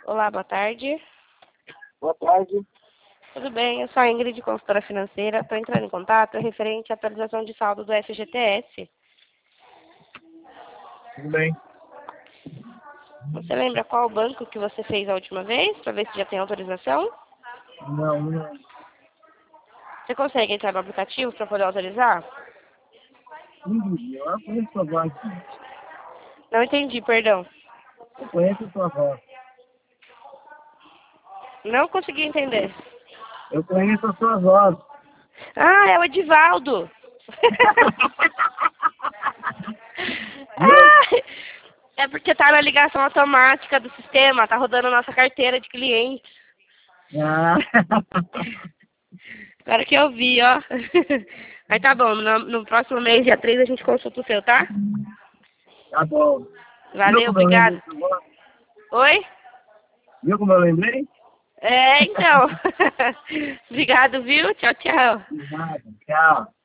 Olá, boa tarde. Boa tarde. Tudo bem? Eu sou a Ingrid, consultora financeira. Estou entrando em contato referente à atualização de saldo do FGTS. Tudo bem? Você lembra qual banco que você fez a última vez? Para ver se já tem autorização? Não. Você consegue entrar no aplicativo para poder autorizar? Ingrid, eu conheço sua voz. Não entendi, perdão. Eu conheço sua voz. Não consegui entender. Eu conheço a sua voz. Ah, é o Edivaldo. Ah, é porque tá na ligação automática do sistema, tá rodando a nossa carteira de clientes. Ah. Agora que eu vi, ó. Mas tá bom, no próximo mês, dia 3, a gente consulta o seu, tá? Tá bom. Viu Valeu, como eu lembrei obrigado. sua voz? Oi? Viu como eu lembrei? É, então. Obrigado, viu? Tchau, tchau. De nada. Tchau.